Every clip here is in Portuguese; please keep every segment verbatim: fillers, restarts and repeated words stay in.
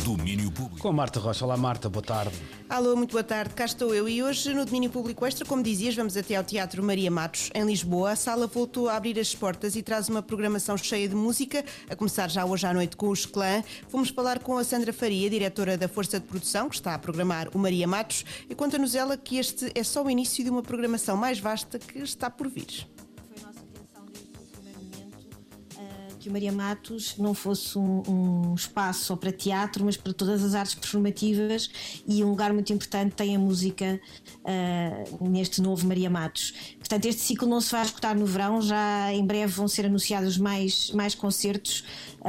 Domínio Público. Com a Marta Rocha. Olá Marta, boa tarde. Alô, muito boa tarde, cá estou eu e hoje no Domínio Público Extra, como dizias, vamos até ao Teatro Maria Matos, em Lisboa. A sala voltou a abrir as portas e traz uma programação cheia de música, a começar já hoje à noite com os Clã. Fomos falar com a Sandra Faria, diretora da Força de Produção, que está a programar o Maria Matos, e conta-nos ela que este é só o início de uma programação mais vasta que está por vir. Foi a nossa intenção desde o primeiro momento uh, que o Maria Matos não fosse um, um espaço só para teatro, mas para todas as artes performativas, e um lugar muito importante tem a música uh, neste novo Maria Matos. Portanto, este ciclo não se vai escutar no verão, já em breve vão ser anunciados mais, mais concertos,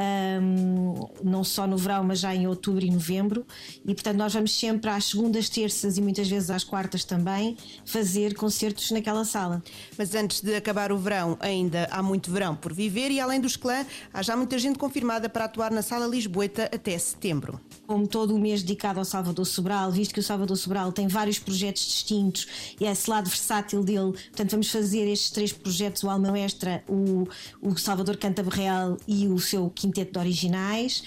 um, não só no verão, mas já em outubro e novembro, e portanto nós vamos sempre às segundas, terças e muitas vezes às quartas também fazer concertos naquela sala. Mas antes de acabar o verão, ainda há muito verão por viver e além dos Clã, há já muita gente confirmada para atuar na Sala Lisboeta até setembro. Como todo o mês dedicado ao Salvador Sobral, visto que o Salvador Sobral tem vários projetos distintos e é esse lado versátil dele, portanto vamos fazer estes três projetos, o Alma Extra, o, o Salvador Canta Berreal e o seu quinteto de originais.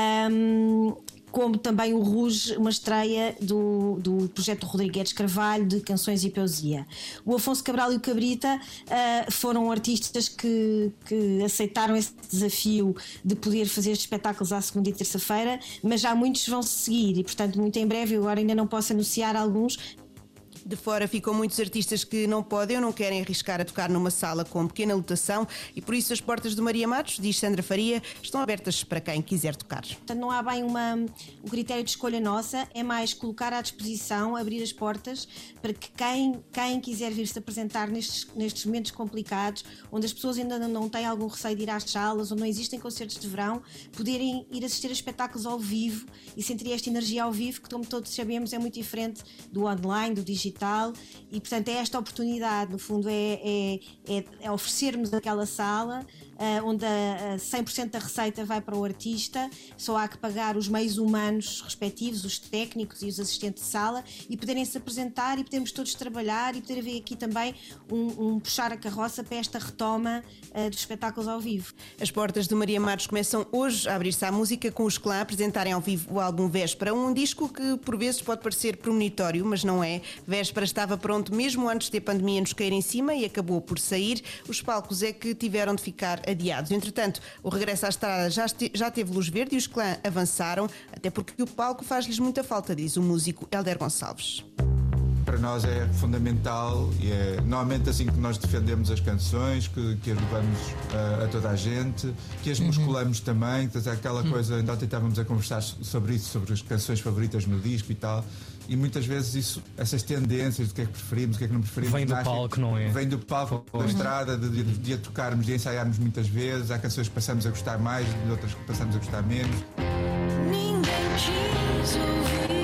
Um, como também o Rouge, uma estreia do, do projeto Rodrigues Carvalho de canções e poesia. O Afonso Cabral e o Cabrita uh, foram artistas que, que aceitaram esse desafio de poder fazer estes espetáculos à segunda e terça-feira, mas já muitos vão seguir e, portanto, muito em breve, eu agora ainda não posso anunciar alguns. De fora ficam muitos artistas que não podem ou não querem arriscar a tocar numa sala com pequena lotação e por isso as portas do Maria Matos, diz Sandra Faria, estão abertas para quem quiser tocar. Portanto, não há bem uma, um critério de escolha nossa, é mais colocar à disposição, abrir as portas para que quem, quem quiser vir-se apresentar nestes, nestes momentos complicados, onde as pessoas ainda não têm algum receio de ir às salas, onde não existem concertos de verão, poderem ir assistir a espetáculos ao vivo e sentir esta energia ao vivo que, como todos sabemos, é muito diferente do online, do digital. E portanto é esta oportunidade, no fundo é, é, é, é oferecermos aquela sala uh, onde a, a cem por cento da receita vai para o artista, só há que pagar os meios humanos respectivos, os técnicos e os assistentes de sala, e poderem se apresentar e podermos todos trabalhar e poder haver aqui também um, um puxar a carroça para esta retoma uh, dos espetáculos ao vivo. As portas do Maria Matos começam hoje a abrir-se à música com os Clã a apresentarem ao vivo o álbum Véspera, um disco que por vezes pode parecer premonitório, mas não é. Véspera estava pronto mesmo antes de a pandemia nos cair em cima e acabou por sair. Os palcos é que tiveram de ficar adiados. Entretanto, o regresso à estrada já, este, já teve luz verde e os Clã avançaram, até porque o palco faz-lhes muita falta, diz o músico Hélder Gonçalves. Para nós é fundamental e é normalmente assim que nós defendemos as canções, que, que as levamos uh, a toda a gente, que as musculamos uhum. também, então, aquela uhum. coisa, então tentávamos a conversar sobre isso, sobre as canções favoritas no disco e tal, e muitas vezes isso, essas tendências do que é que preferimos, o que é que não preferimos, vem do palco, não é? Vem do palco, uhum. da estrada, de, de, de a tocarmos, de ensaiarmos muitas vezes, há canções que passamos a gostar mais, de outras que passamos a gostar menos. Ninguém quis ouvir.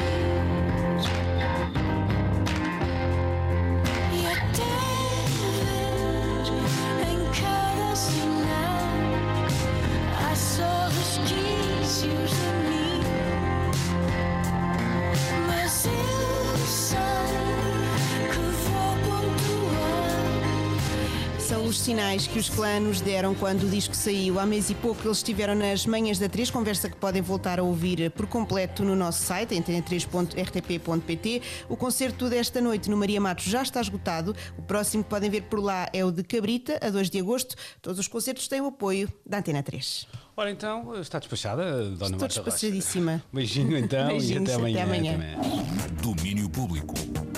São os sinais que os Clã nos deram quando o disco saiu. Há mês e pouco eles estiveram nas manhãs da três, conversa que podem voltar a ouvir por completo no nosso site, antena três ponto r t p ponto p t. O concerto desta noite no Maria Matos já está esgotado. O próximo que podem ver por lá é o de Cabrita, a dois de agosto. Todos os concertos têm o apoio da Antena três. Ora então, está despachada, Dona Estou Marta despachadíssima. Beijinho então. Beijinhos, e até amanhã. até amanhã. Também. Domínio Público.